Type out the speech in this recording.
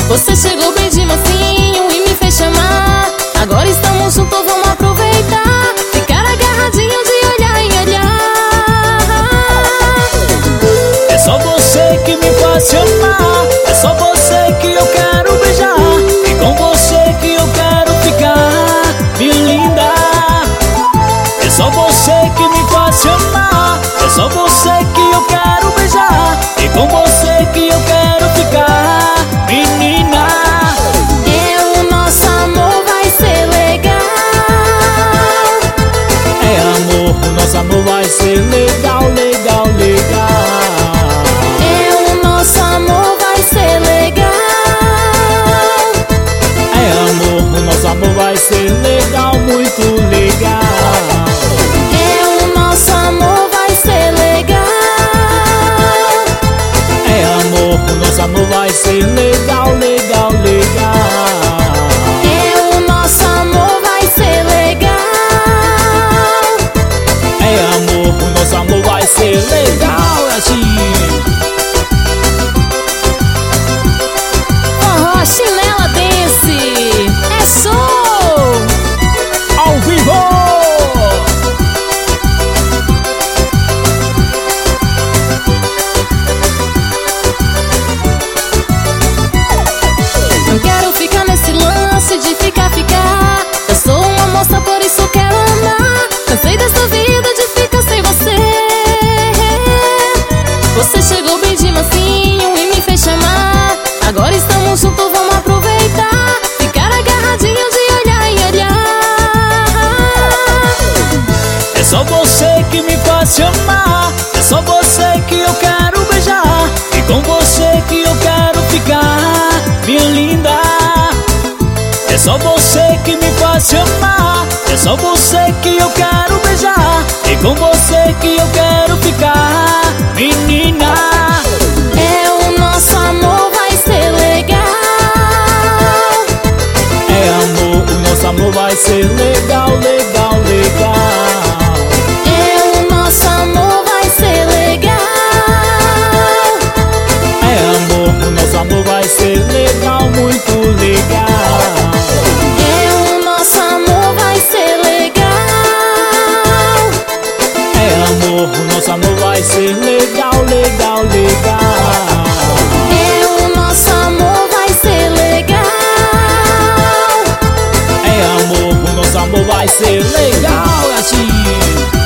Você chegou bem de mansinho e me fez chamar. Agora estamos juntos, vamos aproveitar. Ficar agarradinho de olhar em olhar. É só você que me faz amar. É só você que eu quero beijar. E com você que eu quero ficar, minha linda. É só você que me faz amar. É só você que eu quero beijar. E com você que eu quero ficar, menina. O nosso amor vai ser legal. É amor, o nosso amor vai ser legal, legal, legal. O nosso amor vai ser legal. É amor, o nosso amor vai ser legal, muito legal. O nosso amor vai ser legal. É amor, o nosso amor vai ser legal, legal, legal. O nosso amor vai ser legal. É amor, o nosso amor vai ser legal, assim. Forró Chinela Dance é show! Ao vivo! Não quero ficar nesse lance de ficar. Eu sou uma moça, por isso quero andar. Cansei dessa vida de ficar sem você. Você chegou bem de mansinho e me fez chamar. Agora estamos juntos, vamos aproveitar. Ficar agarradinho de olhar em olhar. É só você que me faz amar. É só você que eu quero beijar. E com você que eu quero ficar, minha linda. É só você que me faz amar. É só você que eu quero beijar. E com você que eu quero ficar, menina. O nosso amor vai ser legal. É amor, o nosso amor vai ser legal, legal, legal. O nosso amor vai ser legal. É amor, o nosso amor vai ser legal, muito legal. O nosso amor vai ser legal. É amor, o nosso amor vai ser legal, legal, legal. O nosso amor vai ser legal. É amor, o nosso amor vai ser legal, assim.